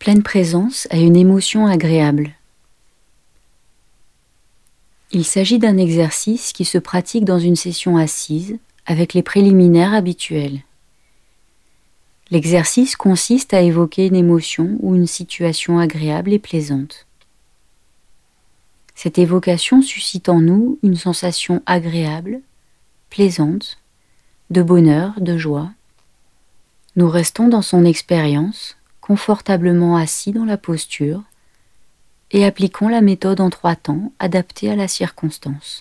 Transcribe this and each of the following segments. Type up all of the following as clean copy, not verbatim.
pleine présence à une émotion agréable. Il s'agit d'un exercice qui se pratique dans une session assise avec les préliminaires habituels. L'exercice consiste à évoquer une émotion ou une situation agréable et plaisante. Cette évocation suscite en nous une sensation agréable, plaisante, de bonheur, de joie. Nous restons dans son expérience, confortablement assis dans la posture, et appliquons la méthode en 3 temps adaptée à la circonstance.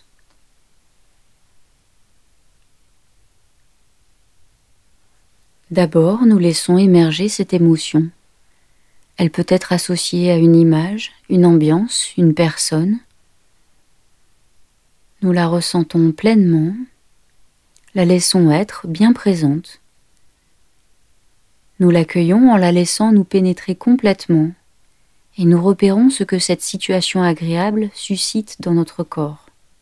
D'abord, nous laissons émerger cette émotion. Elle peut être associée à une image, une ambiance, une personne. Nous la ressentons pleinement, la laissons être bien présente. Nous l'accueillons en la laissant nous pénétrer complètement et nous repérons ce que cette situation agréable suscite dans notre corps.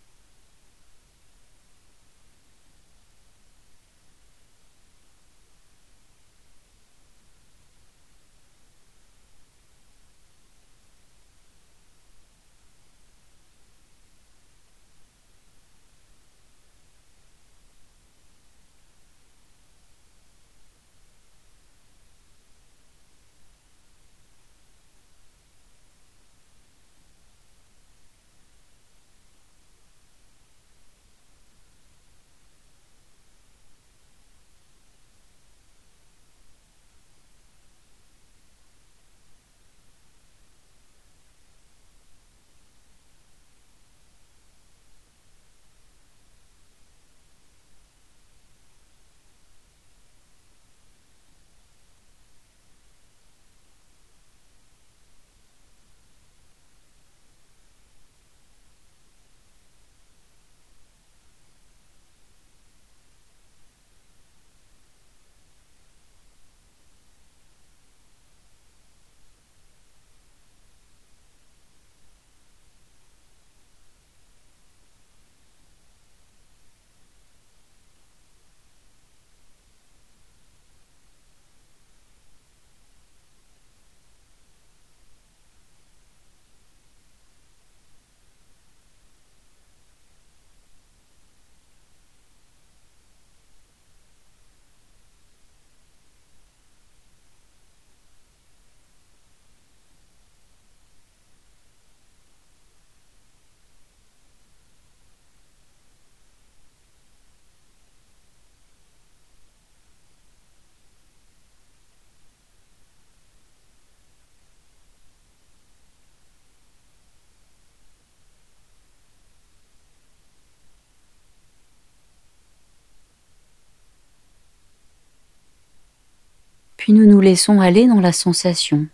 Puis nous nous laissons aller dans la sensation.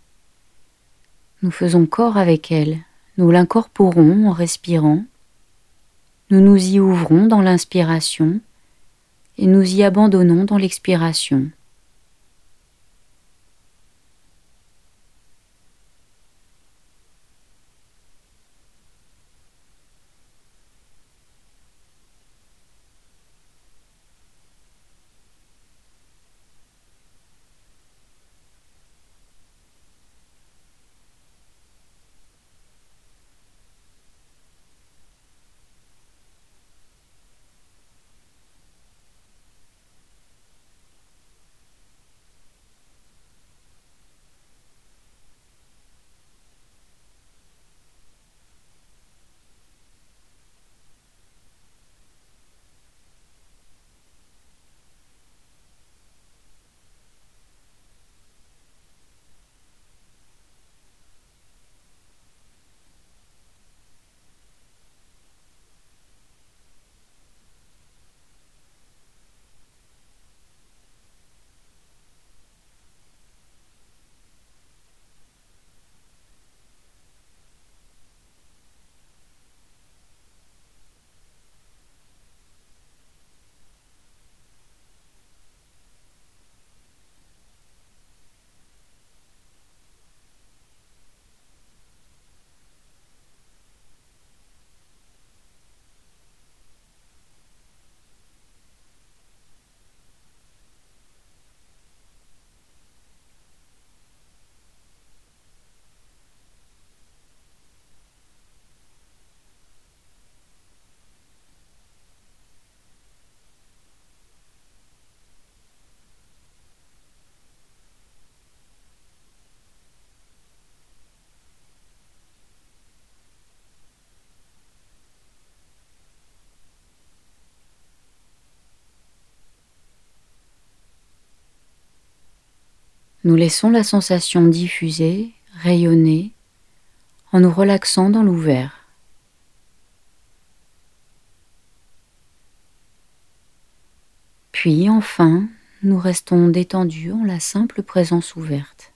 Nous faisons corps avec elle, nous l'incorporons en respirant, nous nous y ouvrons dans l'inspiration et nous y abandonnons dans l'expiration. Nous laissons la sensation diffuser, rayonner, en nous relaxant dans l'ouvert. Puis enfin, nous restons détendus en la simple présence ouverte.